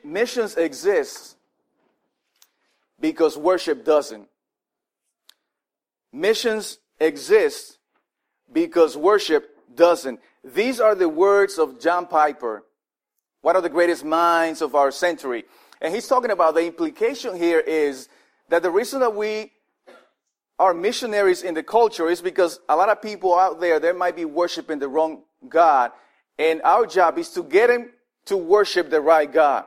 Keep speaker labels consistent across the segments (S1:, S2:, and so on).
S1: missions exists because worship doesn't. Missions exist because worship doesn't. These are the words of John Piper, one of the greatest minds of our century. And he's talking about the implication here is that the reason that we are missionaries in the culture is because a lot of people out there, they might be worshiping the wrong God. And our job is to get them to worship the right God.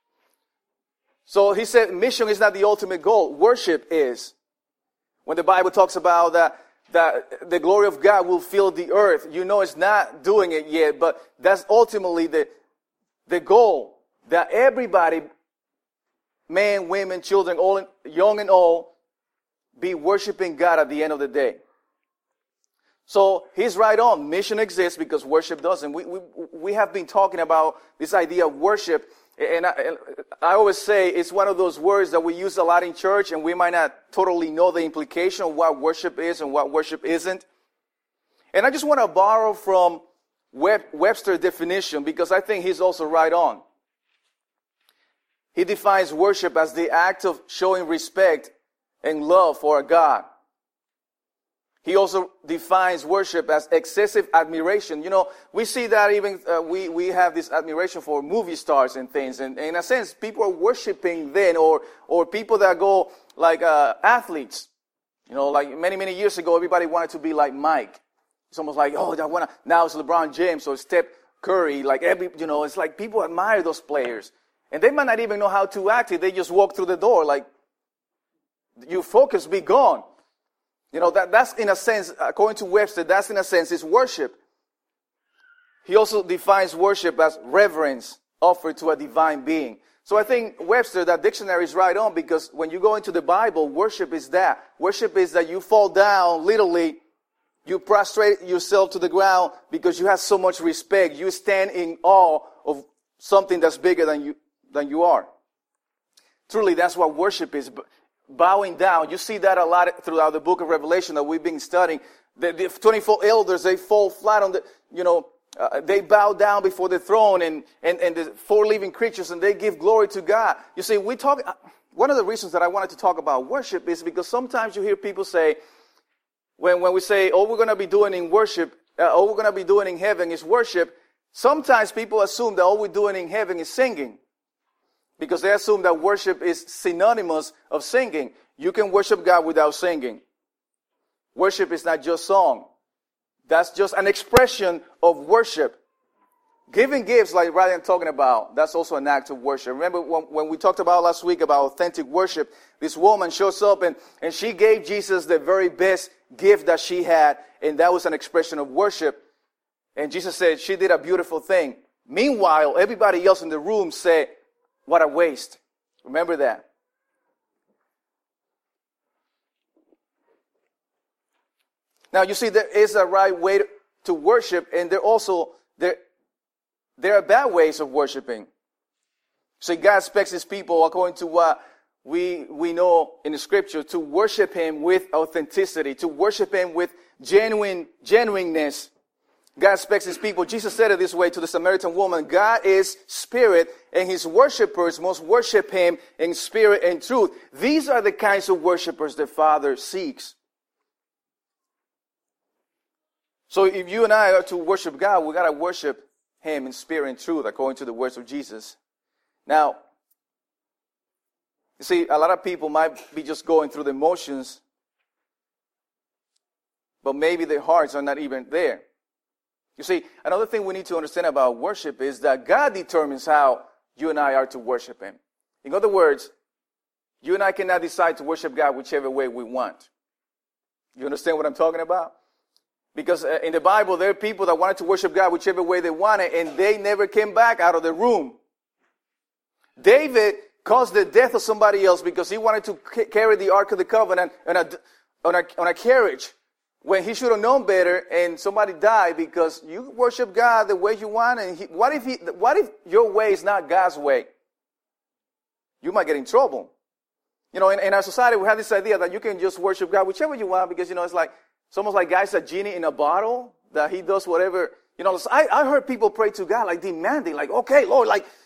S1: So he said mission is not the ultimate goal. Worship is. When the Bible talks about that the glory of God will fill the earth, you know it's not doing it yet, but that's ultimately the goal. That everybody, men, women, children, all young and old, be worshiping God at the end of the day. So he's right on. Mission exists because worship doesn't. We have been talking about this idea of worship. And I always say it's one of those words that we use a lot in church, and we might not totally know the implication of what worship is and what worship isn't. And I just want to borrow from Webster's definition because I think he's also right on. He defines worship as the act of showing respect and love for a God. He also defines worship as excessive admiration. You know, we see that even we have this admiration for movie stars and things. And in a sense, people are worshiping then, or people that go like athletes. You know, like many years ago, everybody wanted to be like Mike. It's almost like, oh, now it's LeBron James or Steph Curry. Like it's like people admire those players. And they might not even know how to act it. They just walk through the door like, your focus be gone. You know, that's in a sense, according to Webster, that's in a sense is worship. He also defines worship as reverence offered to a divine being. So I think Webster, that dictionary is right on, because when you go into the Bible, worship is that. Worship is that you fall down, literally, you prostrate yourself to the ground because you have so much respect. You stand in awe of something that's bigger than you are. Truly, that's what worship is. Bowing down. You see that a lot throughout the book of Revelation that we've been studying. The 24 elders, they fall flat on they bow down before the throne and the 4 living creatures, and they give glory to God. You see, one of the reasons that I wanted to talk about worship is because sometimes you hear people say, when we say, all we're going to be doing in worship, all we're going to be doing in heaven is worship, sometimes people assume that all we're doing in heaven is singing. Because they assume that worship is synonymous of singing. You can worship God without singing. Worship is not just song. That's just an expression of worship. Giving gifts, like Ryan talking about, that's also an act of worship. Remember when we talked about last week about authentic worship, this woman shows up and she gave Jesus the very best gift that she had, and that was an expression of worship. And Jesus said she did a beautiful thing. Meanwhile, everybody else in the room said, what a waste. Remember that. Now, you see, there is a right way to worship, and there are bad ways of worshiping. So God expects His people, according to what we know in the Scripture, to worship Him with authenticity, to worship Him with genuineness. God expects His people. Jesus said it this way to the Samaritan woman: God is spirit, and His worshipers must worship Him in spirit and truth. These are the kinds of worshipers the Father seeks. So if you and I are to worship God, we got to worship Him in spirit and truth, according to the words of Jesus. Now, you see, a lot of people might be just going through the motions, but maybe their hearts are not even there. You see, another thing we need to understand about worship is that God determines how you and I are to worship Him. In other words, you and I cannot decide to worship God whichever way we want. You understand what I'm talking about? Because in the Bible, there are people that wanted to worship God whichever way they wanted, and they never came back out of the room. David caused the death of somebody else because he wanted to carry the Ark of the Covenant on a carriage, when he should have known better, and somebody died because you worship God the way you want. And what if your way is not God's way? You might get in trouble. You know, in our society, we have this idea that you can just worship God whichever you want, because, it's almost like God's a genie in a bottle, that He does whatever. I heard people pray to God, like demanding, like, okay, Lord, like,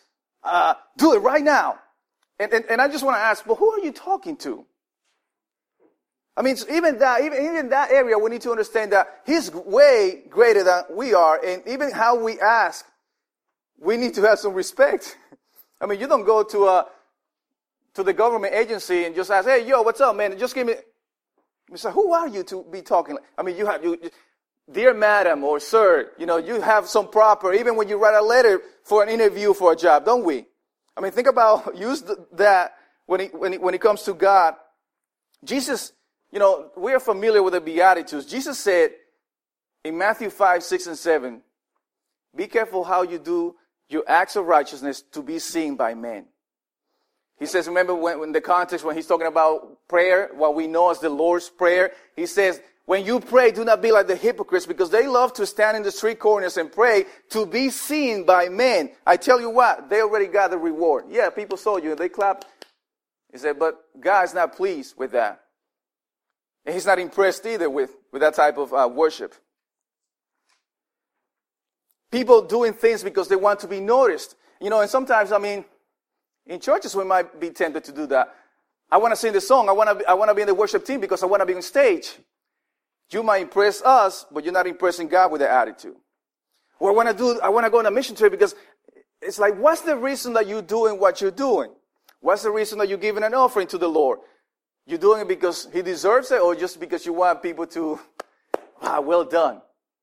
S1: Do it right now. And I just want to ask, but who are you talking to? I mean, even that area, we need to understand that he's way greater than we are. And even how we ask, we need to have some respect. I mean, you don't go to the government agency and just ask, hey, yo, what's up, man? Just give me. You say, who are you to be talking? I mean, dear madam or sir, you have some proper, even when you write a letter for an interview for a job, don't we? I mean, think about, use that when it comes to God. Jesus, we are familiar with the Beatitudes. Jesus said in Matthew 5, 6, and 7, be careful how you do your acts of righteousness to be seen by men. He says, remember when the context when he's talking about prayer, what we know as the Lord's Prayer, he says, when you pray, do not be like the hypocrites, because they love to stand in the street corners and pray to be seen by men. I tell you what, they already got the reward. Yeah, people saw you and they clapped. He said, but God's not pleased with that. And he's not impressed either with that type of worship. People doing things because they want to be noticed. And sometimes, in churches we might be tempted to do that. I want to sing the song. I want to be in the worship team because I want to be on stage. You might impress us, but you're not impressing God with that attitude. Or I want to go on a mission trip because it's like, what's the reason that you're doing what you're doing? What's the reason that you're giving an offering to the Lord? You're doing it because he deserves it, or just because you want people to, wow, well done.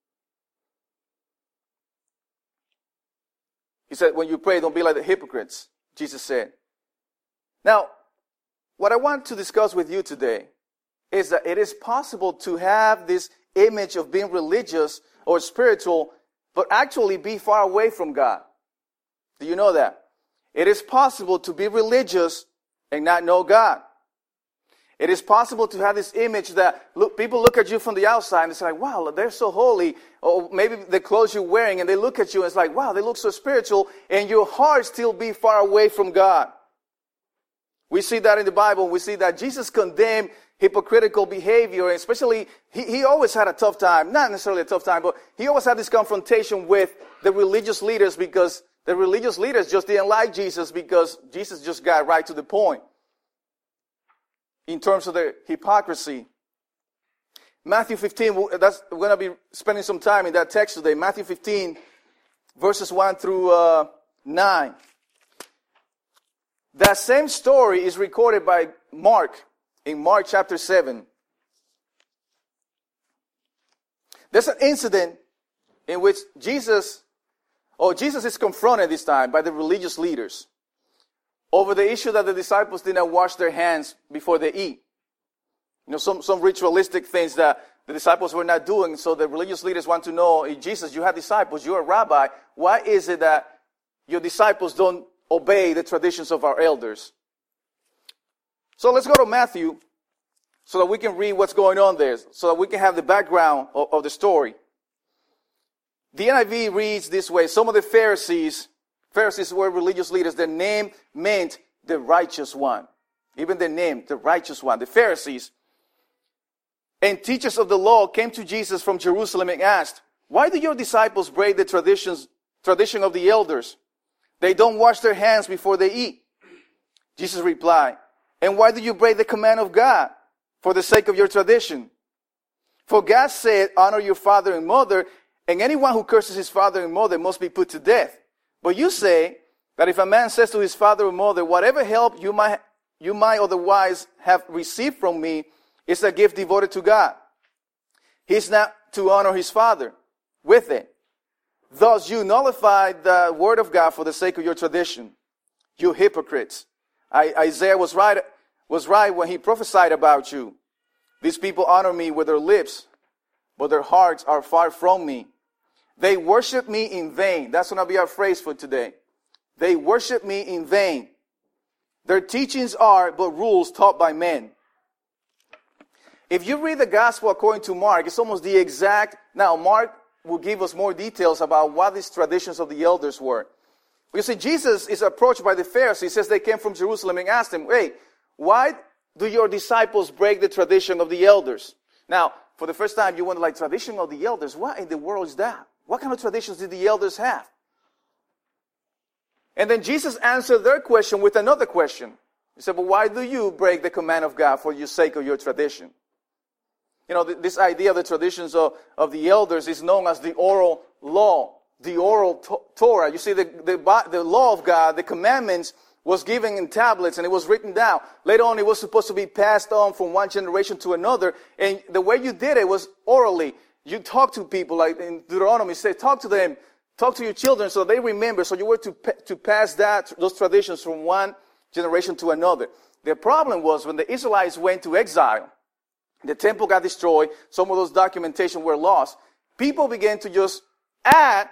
S1: He said, when you pray, don't be like the hypocrites, Jesus said. Now, what I want to discuss with you today is that it is possible to have this image of being religious or spiritual, but actually be far away from God. Do you know that? It is possible to be religious and not know God. It is possible to have this image that people look at you from the outside and it's like, wow, they're so holy. Or maybe the clothes you're wearing and they look at you and it's like, wow, they look so spiritual. And your heart still be far away from God. We see that in the Bible. We see that Jesus condemned hypocritical behavior. And especially, he always had a tough time. Not necessarily a tough time, but he always had this confrontation with the religious leaders because the religious leaders just didn't like Jesus because Jesus just got right to the point. In terms of the hypocrisy. Matthew 15, we're going to be spending some time in that text today. Matthew 15, verses 1 through 9. That same story is recorded by Mark in Mark chapter 7. There's an incident in which Jesus is confronted this time by the religious leaders over the issue that the disciples did not wash their hands before they eat. Some ritualistic things that the disciples were not doing. So the religious leaders want to know, hey, Jesus, you have disciples, you're a rabbi. Why is it that your disciples don't obey the traditions of our elders? So let's go to Matthew so that we can read what's going on there, so that we can have the background of the story. The NIV reads this way. Some of the Pharisees were religious leaders. Their name meant the righteous one. Even their name, the righteous one. The Pharisees and teachers of the law came to Jesus from Jerusalem and asked, why do your disciples break the tradition of the elders? They don't wash their hands before they eat. Jesus replied, and why do you break the command of God for the sake of your tradition? For God said, honor your father and mother, and anyone who curses his father and mother must be put to death. But you say that if a man says to his father or mother, whatever help you might otherwise have received from me is a gift devoted to God. He's not to honor his father with it. Thus you nullify the word of God for the sake of your tradition. You hypocrites. Isaiah was right when he prophesied about you. These people honor me with their lips, but their hearts are far from me. They worship me in vain. That's going to be our phrase for today. They worship me in vain. Their teachings are but rules taught by men. If you read the gospel according to Mark, it's almost the exact. Now, Mark will give us more details about what these traditions of the elders were. You see, Jesus is approached by the Pharisees. He says they came from Jerusalem and asked him, hey, why do your disciples break the tradition of the elders? Now, for the first time, you wonder, like, tradition of the elders? What in the world is that? What kind of traditions did the elders have? And then Jesus answered their question with another question. He said, but why do you break the command of God for the sake of your tradition? You know, this idea of the traditions of the elders is known as the oral law, the oral Torah. You see, the law of God, the commandments, was given in tablets and it was written down. Later on, it was supposed to be passed on from one generation to another. And the way you did it was orally. You talk to people, like in Deuteronomy, say, talk to them, talk to your children so they remember. So you were to pass those traditions from one generation to another. The problem was when the Israelites went to exile, the temple got destroyed, some of those documentation were lost. People began to just add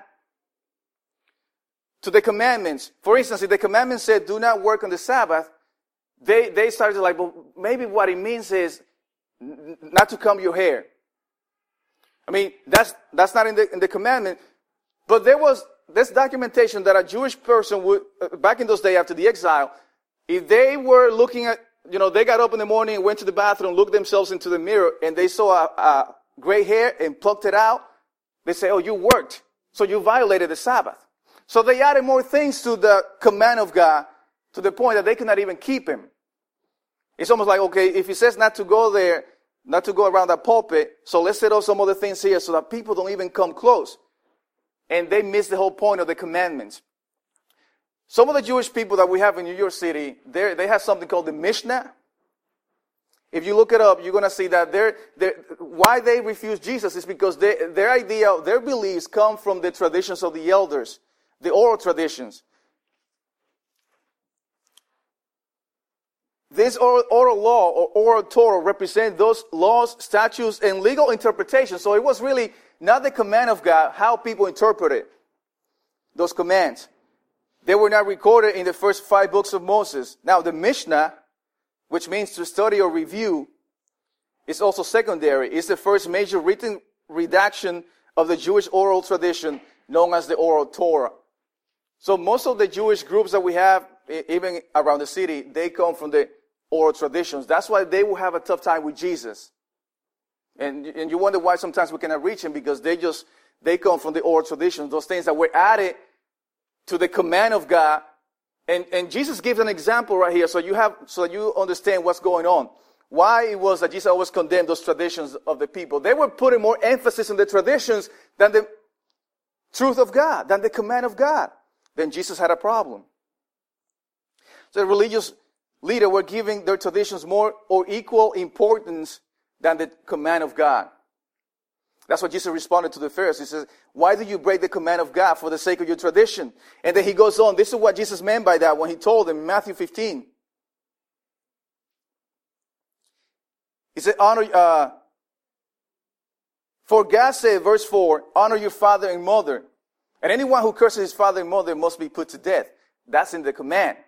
S1: to the commandments. For instance, if the commandment said, do not work on the Sabbath, they started like, well, maybe what it means is not to comb your hair. I mean, that's not in the commandment. But there was this documentation that a Jewish person would, back in those days after the exile, if they were looking at, you know, they got up in the morning and went to the bathroom, looked themselves into the mirror, and they saw a gray hair and plucked it out, they say, oh, you worked. So you violated the Sabbath. So they added more things to the command of God to the point that they could not even keep him. It's almost like, okay, if he says not to go there, not to go around that pulpit, so let's set up some other things here so that people don't even come close. And they miss the whole point of the commandments. Some of the Jewish people that we have in New York City, they have something called the Mishnah. If you look it up, you're going to see that why they refuse Jesus is because their idea, their beliefs come from the traditions of the elders, the oral traditions. This oral law or oral Torah represent those laws, statutes, and legal interpretations. So it was really not the command of God, how people interpreted those commands. They were not recorded in the first 5 books of Moses. Now, the Mishnah, which means to study or review, is also secondary. It's the first major written redaction of the Jewish oral tradition known as the oral Torah. So most of the Jewish groups that we have, even around the city, they come from the oral traditions. That's why they will have a tough time with Jesus. And you wonder why sometimes we cannot reach him, because they come from the oral traditions, those things that were added to the command of God. And Jesus gives an example right here so you understand what's going on. Why it was that Jesus always condemned those traditions of the people. They were putting more emphasis on the traditions than the truth of God, than the command of God. Then Jesus had a problem. So the religious leaders were giving their traditions more or equal importance than the command of God. That's what Jesus responded to the Pharisees. He says, why do you break the command of God for the sake of your tradition? And then he goes on. This is what Jesus meant by that when he told them in Matthew 15. He said, for God said, verse 4, honor your father and mother. And anyone who curses his father and mother must be put to death. That's in the command.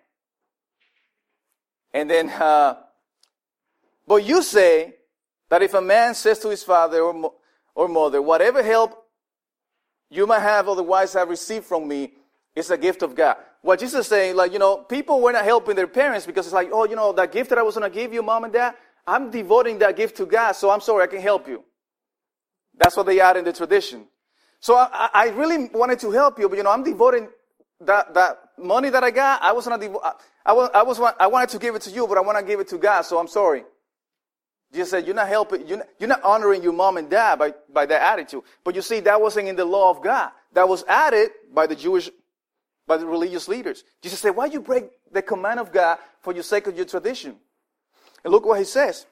S1: And then, but you say that if a man says to his father or mother, whatever help you might have otherwise have received from me is a gift of God. What Jesus is saying, like, people were not helping their parents because it's like, oh, that gift that I was going to give you, mom and dad, I'm devoting that gift to God, so I'm sorry, I can help you. That's what they add in the tradition. So I really wanted to help you, but, I'm devoting that money that I got, I wanted to give it to you, but I want to give it to God, so I'm sorry. Jesus said, you're not helping, you're not honoring your mom and dad by that attitude. But you see, that wasn't in the law of God. That was added by the religious leaders. Jesus said, why you break the command of God for the sake of your tradition? And look what he says.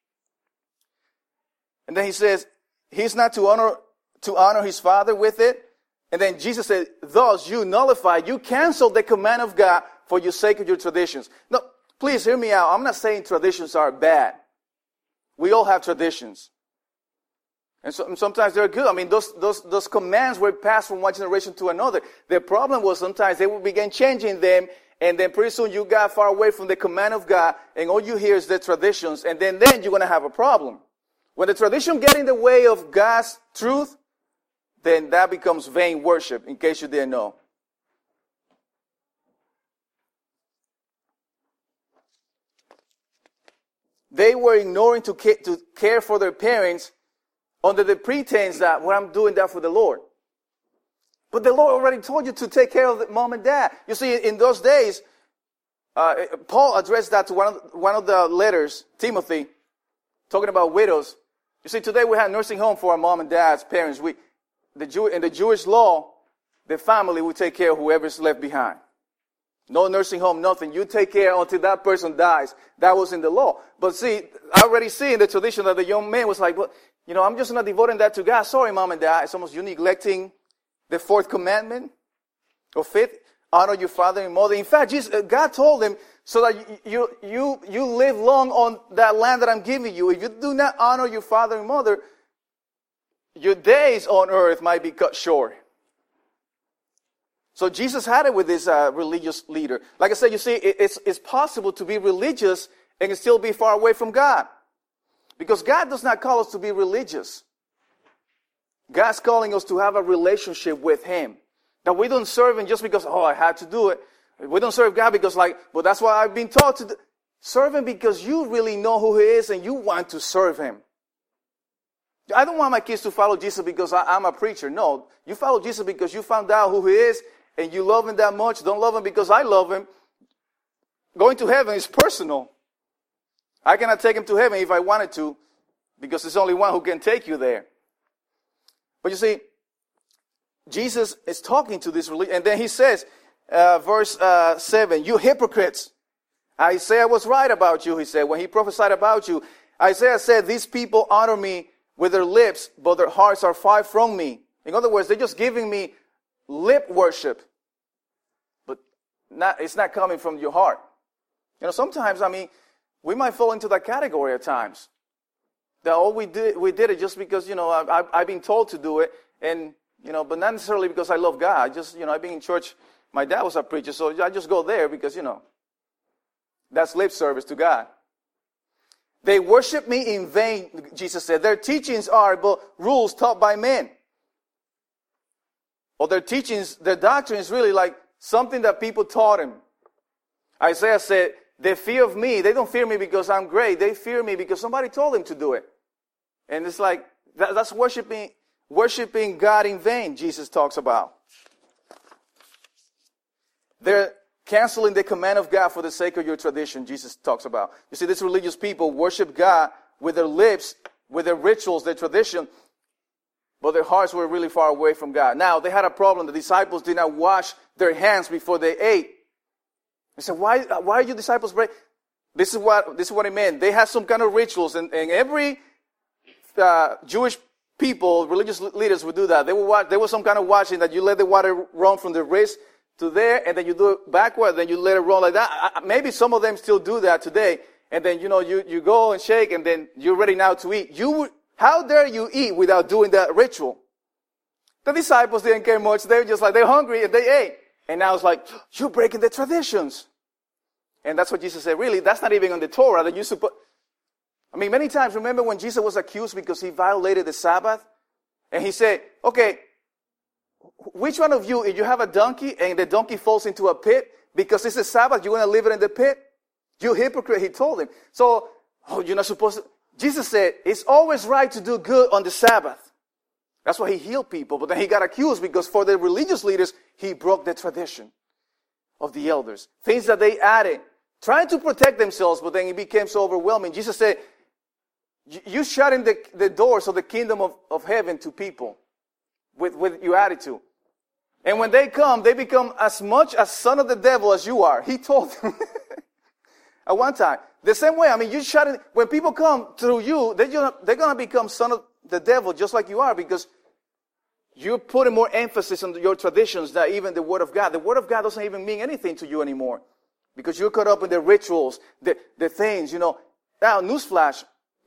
S1: And then he says, he's not to honor his father with it. And then Jesus said, thus you nullify, you cancel the command of God for the sake of your traditions. No, please hear me out. I'm not saying traditions are bad. We all have traditions. And sometimes they're good. I mean, those commands were passed from one generation to another. The problem was sometimes they would begin changing them, and then pretty soon you got far away from the command of God, and all you hear is the traditions, and then you're going to have a problem. When the tradition gets in the way of God's truth, then that becomes vain worship, in case you didn't know. They were ignoring to care for their parents under the pretense that, well, I'm doing that for the Lord. But the Lord already told you to take care of the mom and dad. You see, in those days, Paul addressed that to one of the letters, Timothy, talking about widows. You see, today we have nursing home for our mom and dad's parents. In the Jewish law, the family will take care of whoever's left behind. No nursing home, nothing. You take care until that person dies. That was in the law. But see, I already see in the tradition that the young man was like, but, I'm just not devoting that to God. Sorry, mom and dad. It's almost you neglecting the fourth commandment or fifth. Honor your father and mother. In fact, God told him so that you live long on that land that I'm giving you. If you do not honor your father and mother, your days on earth might be cut short. So Jesus had it with this religious leader. Like I said, you see, it's possible to be religious and still be far away from God. Because God does not call us to be religious. God's calling us to have a relationship with Him. That we don't serve Him just because, I had to do it. We don't serve God because that's what I've been taught to do. Serve Him because you really know who He is and you want to serve Him. I don't want my kids to follow Jesus because I'm a preacher. No, you follow Jesus because you found out who He is and you love Him that much. Don't love Him because I love Him. Going to heaven is personal. I cannot take Him to heaven if I wanted to because there's only one who can take you there. But you see, Jesus is talking to this religion, and then He says, verse 7, you hypocrites. Isaiah was right about you, he said, when he prophesied about you. Isaiah said, these people honor me with their lips, but their hearts are far from me. In other words, they're just giving me lip worship, but it's not coming from your heart. Sometimes, we might fall into that category at times. That all we did it just because, I've been told to do it, and, but not necessarily because I love God. I've been in church. My dad was a preacher, so I just go there because, that's lip service to God. They worship me in vain, Jesus said. Their teachings are but rules taught by men. Or their teachings, their doctrine is really like something that people taught him. Isaiah said, they fear of me. They don't fear me because I'm great. They fear me because somebody told them to do it. And it's like, that's worshiping God in vain, Jesus talks about. They're canceling the command of God for the sake of your tradition, Jesus talks about. You see, these religious people worship God with their lips, with their rituals, their tradition, but their hearts were really far away from God. Now, they had a problem. The disciples did not wash their hands before they ate. They said, why are you disciples break? This is what it meant. They had some kind of rituals, and every Jewish people, religious leaders would do that. There was some kind of washing that you let the water run from the wrist to there, and then you do it backward, then you let it run like that. Maybe some of them still do that today. And then, you go and shake, and then you're ready now to eat. How dare you eat without doing that ritual? The disciples didn't care much. They were just like, they're hungry, and they ate. And now it's like, you're breaking the traditions. And that's what Jesus said. Really, that's not even on the Torah that you suppose. Many times, remember when Jesus was accused because he violated the Sabbath? And he said, okay, which one of you, if you have a donkey and the donkey falls into a pit, because it's a Sabbath, you're going to leave it in the pit? You hypocrite, he told him. So, you're not supposed to. Jesus said, it's always right to do good on the Sabbath. That's why he healed people. But then he got accused because for the religious leaders, he broke the tradition of the elders. Things that they added, trying to protect themselves, but then it became so overwhelming. Jesus said, you shut in the doors of the kingdom of heaven to people with your attitude. And when they come, they become as much a son of the devil as you are. He told them at one time. The same way, you shut it. When people come through you, they're going to become son of the devil just like you are, because you're putting more emphasis on your traditions than even the Word of God. The Word of God doesn't even mean anything to you anymore because you're caught up in the rituals, the things, Now, newsflash,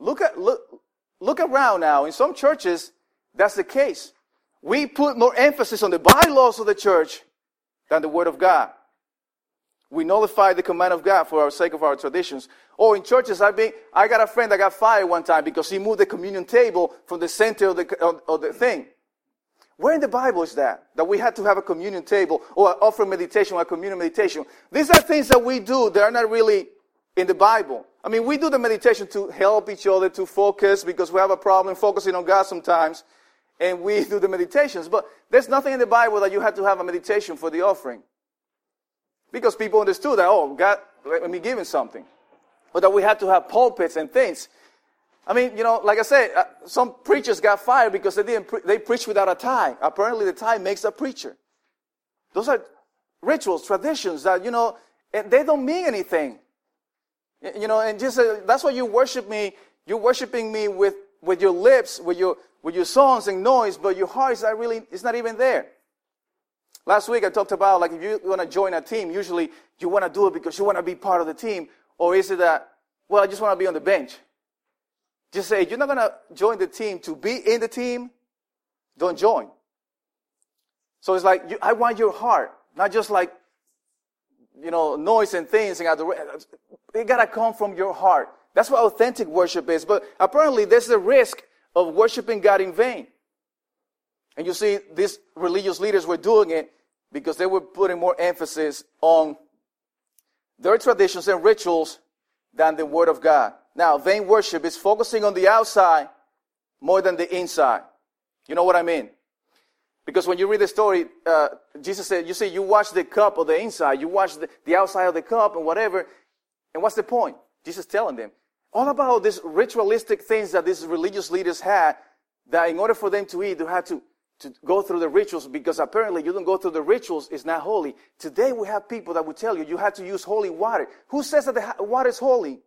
S1: look around now. In some churches, that's the case. We put more emphasis on the bylaws of the church than the Word of God. We nullify the command of God for our sake of our traditions. Or in churches, I got a friend that got fired one time because he moved the communion table from the center of the thing. Where in the Bible is that we had to have a communion table or an offering meditation or a communion meditation? These are things that we do that are not really in the Bible. We do the meditation to help each other to focus because we have a problem focusing on God sometimes. and we do the meditations. But there's nothing in the Bible that you have to have a meditation for the offering. Because people understood that, oh, God, let me give him something. Or that we had to have pulpits and things. I mean, like I said, some preachers got fired because they preached without a tie. Apparently the tie makes a preacher. Those are rituals, traditions that, and they don't mean anything. And just that's why you worship me. You're worshiping me with your lips, with your songs and noise, but your heart is not even there. Last week I talked about, like, if you want to join a team, usually you want to do it because you want to be part of the team. Or is it that, well, I just want to be on the bench? Just say, you're not going to join the team to be in the team, don't join. So it's like, I want your heart, not just like, noise and things. And it got to come from your heart. That's what authentic worship is. But apparently there's a risk of worshiping God in vain. And you see, these religious leaders were doing it because they were putting more emphasis on their traditions and rituals than the Word of God. Now, vain worship is focusing on the outside more than the inside. You know what I mean? Because when you read the story, Jesus said, you watch the cup or the inside, you watch the outside of the cup and whatever, and what's the point? Jesus telling them, all about these ritualistic things that these religious leaders had, that in order for them to eat, they had to go through the rituals, because apparently you don't go through the rituals, it's not holy. Today we have people that will tell you have to use holy water. Who says that the water is holy?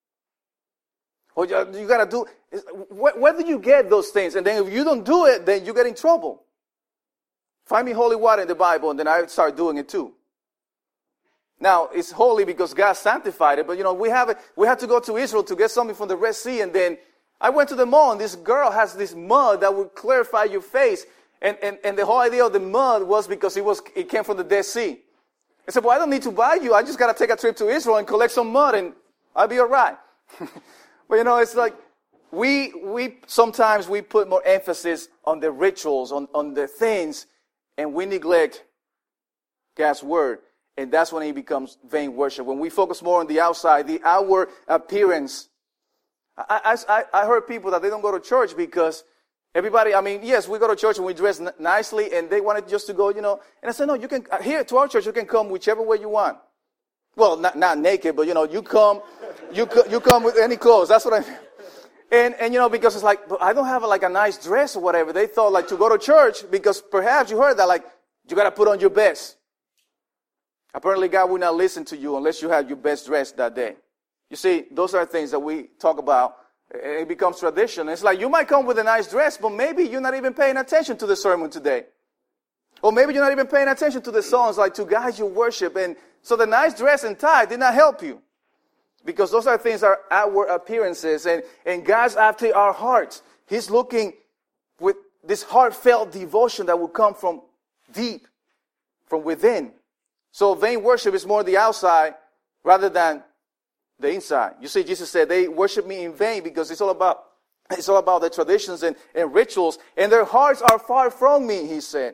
S1: Or you got to do, where do you get those things? And then if you don't do it, then you get in trouble. Find me holy water in the Bible, and then I start doing it too. Now, it's holy because God sanctified it, but we have to go to Israel to get something from the Red Sea, and then I went to the mall, and this girl has this mud that will clarify your face, and the whole idea of the mud was because it came from the Dead Sea. I said, well, I don't need to buy you, I just got to take a trip to Israel and collect some mud, and I'll be all right. But it's like, sometimes we put more emphasis on the rituals, on the things, and we neglect God's word. And that's when it becomes vain worship. When we focus more on the outside, the outward appearance. I heard people that they don't go to church because everybody, yes, we go to church and we dress nicely, and they wanted just to go, and I said, no, you can, here to our church, you can come whichever way you want. Well, not naked, but you come with any clothes. That's what I mean. And because it's like, but I don't have a nice dress or whatever. They thought like to go to church because perhaps you heard that like you got to put on your best. Apparently God will not listen to you unless you have your best dress that day. You see, those are things that we talk about. It becomes tradition. It's like you might come with a nice dress, but maybe you're not even paying attention to the sermon today. Or maybe you're not even paying attention to the songs like to guide your worship. And so the nice dress and tie did not help you. Because those are things that are outward appearances. And God's after our hearts. He's looking with this heartfelt devotion that will come from deep, from within. So vain worship is more the outside rather than the inside. You see, Jesus said they worship me in vain because it's all about the traditions and rituals, and their hearts are far from me, he said.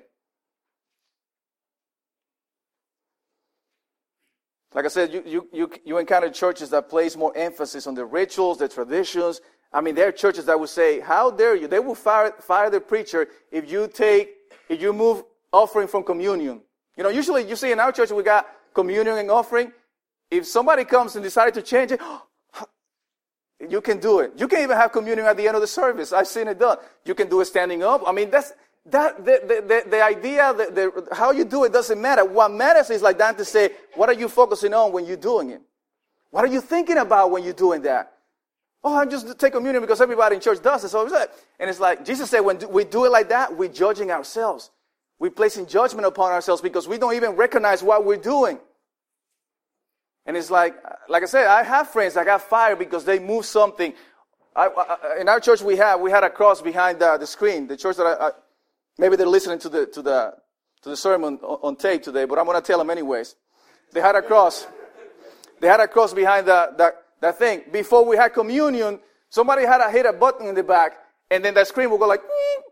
S1: Like I said, you encounter churches that place more emphasis on the rituals, the traditions. There are churches that will say, how dare you? They will fire the preacher if you move offering from communion. Usually you see in our church we got communion and offering. If somebody comes and decides to change it, you can do it. You can even have communion at the end of the service. I've seen it done. You can do it standing up. The idea, how you do it doesn't matter. What matters is like Dante say, what are you focusing on when you're doing it? What are you thinking about when you're doing that? Oh, I just take communion because everybody in church does it. And it's like, Jesus said, when we do it like that, we're judging ourselves. We're placing judgment upon ourselves because we don't even recognize what we're doing. And it's like I said, I have friends that got fired because they moved something. In our church, we had a cross behind the screen. The church that maybe they're listening to the sermon on tape today, but I'm going to tell them anyways. They had a cross. They had a cross behind that thing. Before we had communion, somebody had to hit a button in the back, and then that screen would go like,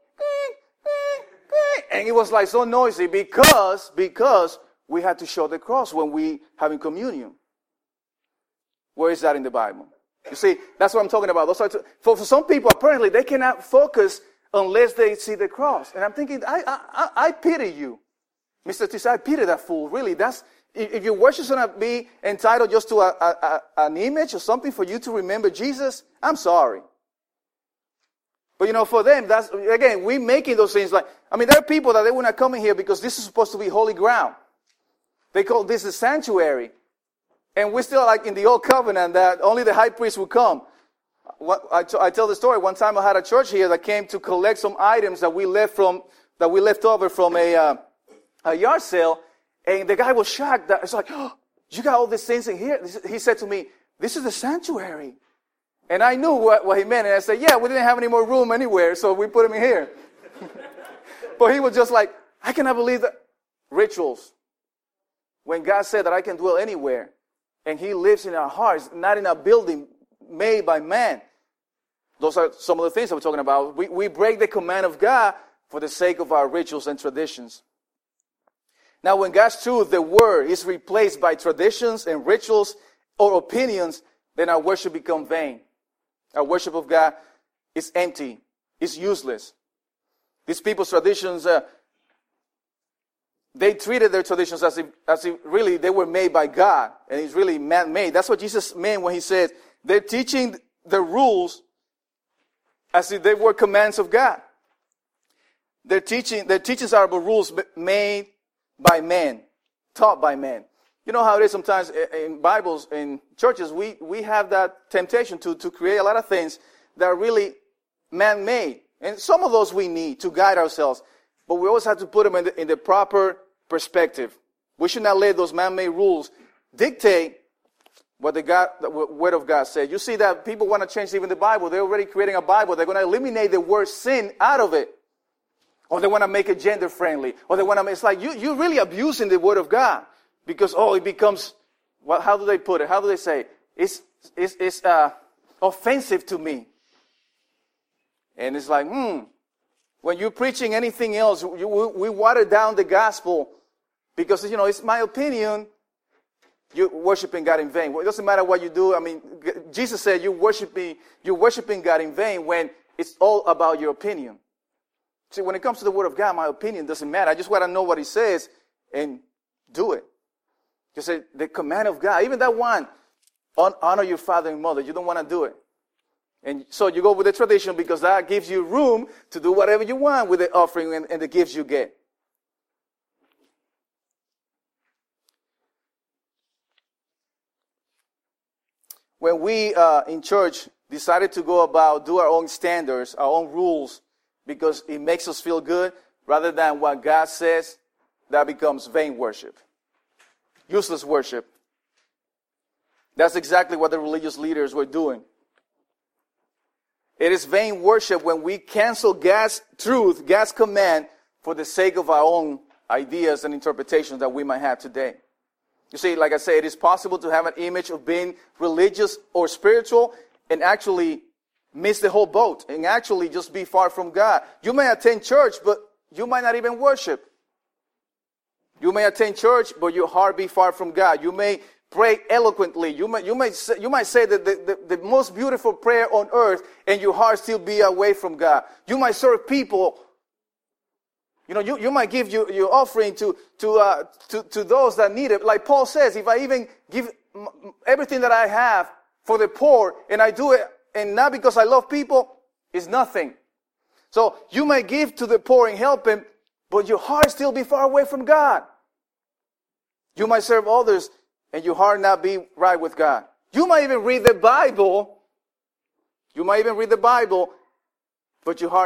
S1: and it was like so noisy because we had to show the cross when we having communion. Where is that in the Bible? You see, that's what I'm talking about. For some people, apparently, they cannot focus unless they see the cross. And I'm thinking, I pity you. Mr. Tisa, I pity that fool. Really, if your worship's going to be entitled just to an image or something for you to remember Jesus, I'm sorry. But for them, that's, again, we making those things there are people that they will not come in here because this is supposed to be holy ground. They call this a sanctuary. And we're still in the old covenant that only the high priest would come. I tell the story. One time I had a church here that came to collect some items that we left over from a yard sale. And the guy was shocked. It's like, oh, you got all these things in here? He said to me, this is the sanctuary. And I knew what he meant. And I said, yeah, we didn't have any more room anywhere, so we put him in here. But he was just like, I cannot believe that. Rituals. When God said that I can dwell anywhere, and he lives in our hearts, not in a building made by man. Those are some of the things that we're talking about. We break the command of God for the sake of our rituals and traditions. Now, when God's truth, the word, is replaced by traditions and rituals or opinions, then our worship becomes vain. Our worship of God is empty. It's useless. These people's traditions, they treated their traditions as if really they were made by God, and it's really man-made. That's what Jesus meant when he said they're teaching the rules as if they were commands of God. Their teachings are about rules made by men, taught by men. You know how it is sometimes in Bibles, in churches, we have that temptation to create a lot of things that are really man-made. And some of those we need to guide ourselves. But we always have to put them in the proper perspective. We should not let those man-made rules dictate what the Word of God said. You see that people want to change even the Bible. They're already creating a Bible. They're going to eliminate the word sin out of it. Or they want to make it gender-friendly. Or they want to, it's like, you're really abusing the Word of God. Because, it becomes, how do they put it? How do they say it? It's offensive to me. And it's like, when you're preaching anything else, we water down the gospel because, it's my opinion. You're worshiping God in vain. Well, it doesn't matter what you do. Jesus said you're worshiping God in vain when it's all about your opinion. See, when it comes to the Word of God, my opinion doesn't matter. I just want to know what He says and do it. You say, the command of God, even that one, honor your father and mother. You don't want to do it. And so you go with the tradition because that gives you room to do whatever you want with the offering and the gifts you get. When we in church decided to do our own standards, our own rules, because it makes us feel good, rather than what God says, that becomes vain worship. Useless worship. That's exactly what the religious leaders were doing. It is vain worship when we cancel God's truth, God's command, for the sake of our own ideas and interpretations that we might have today. You see, like I say, it is possible to have an image of being religious or spiritual and actually miss the whole boat and actually just be far from God. You may attend church, but you might not even worship. You may attend church, but your heart be far from God. You may pray eloquently. You might say that the most beautiful prayer on earth, and your heart still be away from God. You might serve people. You might give your offering to those that need it. Like Paul says, if I even give everything that I have for the poor, and I do it, and not because I love people, it's nothing. So you might give to the poor and help him, but your heart still be far away from God. You might serve others and your heart not be right with God. You might even read the Bible. But your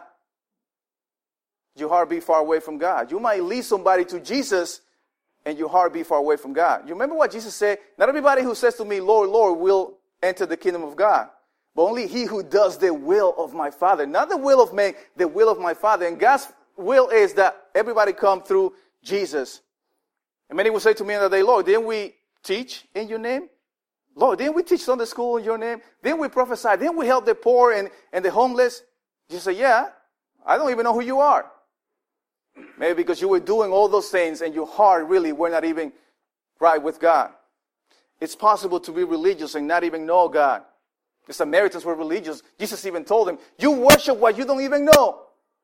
S1: heart be far away from God. You might lead somebody to Jesus and your heart be far away from God. You remember what Jesus said? Not everybody who says to me, Lord, Lord, will enter the kingdom of God. But only he who does the will of my Father. Not the will of man, the will of my Father. And God's will is that everybody come through Jesus. And many will say to me in the day, Lord, didn't we teach in your name? Lord, didn't we teach Sunday school in your name? Didn't we prophesy? Didn't we help the poor and the homeless? You say, yeah, I don't even know who you are. Maybe because you were doing all those things and your heart really were not even right with God. It's possible to be religious and not even know God. The Samaritans were religious. Jesus even told them, you worship what you don't even know.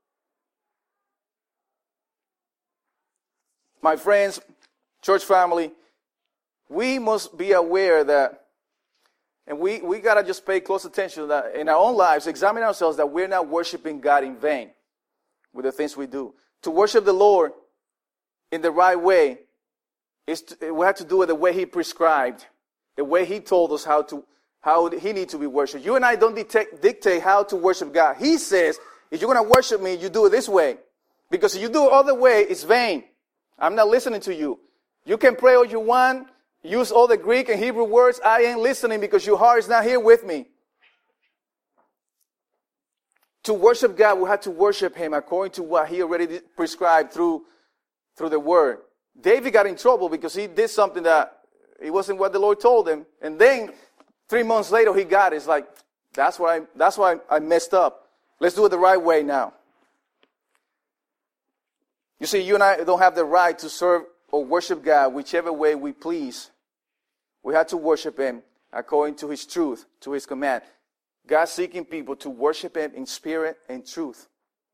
S1: My friends, church family, we must be aware that, and we got to just pay close attention that in our own lives, examine ourselves that we're not worshiping God in vain with the things we do. To worship the Lord in the right way, we have to do it the way He prescribed, the way He told us how He needs to be worshipped. You and I don't dictate how to worship God. He says, if you're going to worship me, you do it this way. Because if you do it other way, it's vain. I'm not listening to you. You can pray all you want, use all the Greek and Hebrew words. I ain't listening because your heart is not here with me. To worship God, we have to worship Him according to what He already prescribed through the Word. David got in trouble because he did something that it wasn't what the Lord told him. And then 3 months later, he got it. It's like, that's why I messed up. Let's do it the right way now. You see, you and I don't have the right to serve or worship God whichever way we please. We have to worship Him according to His truth, to His command. God seeking people to worship Him in spirit and truth.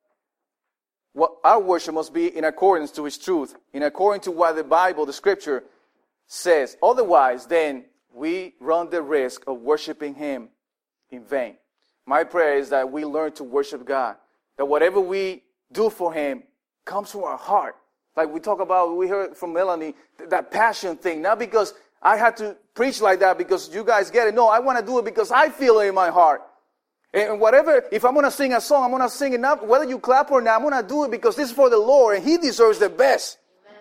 S1: Our worship must be in accordance to His truth, in accordance to what the Bible, the Scripture, says. Otherwise, then, we run the risk of worshiping Him in vain. My prayer is that we learn to worship God, that whatever we do for Him comes from our heart. Like we heard from Melanie, that passion thing. Not because I had to preach like that because you guys get it. No, I want to do it because I feel it in my heart. And whatever, if I'm going to sing a song, I'm going to sing it not, whether you clap or not, I'm going to do it because this is for the Lord and He deserves the best.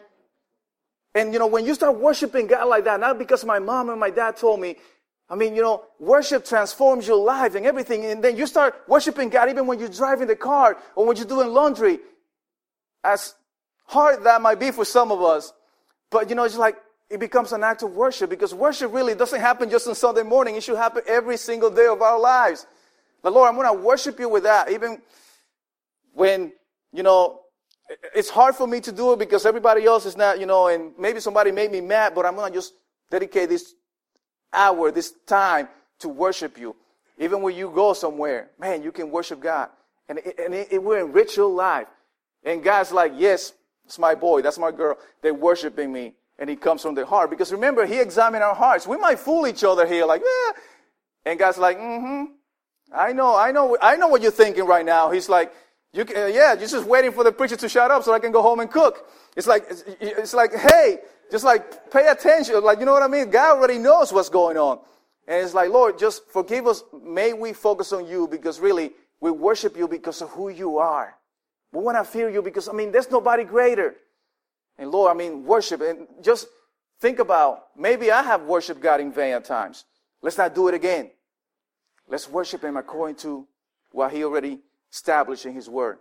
S1: Amen. And when you start worshiping God like that, not because my mom and my dad told me, worship transforms your life and everything. And then you start worshiping God even when you're driving the car or when you're doing laundry. As hard that might be for some of us, but it's like it becomes an act of worship, because worship really doesn't happen just on Sunday morning. It should happen every single day of our lives. But Lord, I'm going to worship you with that, even when, it's hard for me to do it because everybody else is not, and maybe somebody made me mad, but I'm going to just dedicate this hour, this time to worship you. Even when you go somewhere, man, you can worship God. And it will enrich your life. And God's like, yes, it's my boy, that's my girl. They're worshiping me. And it comes from their heart. Because remember, He examined our hearts. We might fool each other here, like, And God's like, I know what you're thinking right now. He's like, you're just waiting for the preacher to shut up so I can go home and cook. It's like, hey, just like, pay attention. Like, you know what I mean? God already knows what's going on. And it's like, Lord, just forgive us. May we focus on you, because really, we worship you because of who you are. We want to fear you because, there's nobody greater. And Lord, worship. And just think about, maybe I have worshiped God in vain at times. Let's not do it again. Let's worship Him according to what He already established in His Word.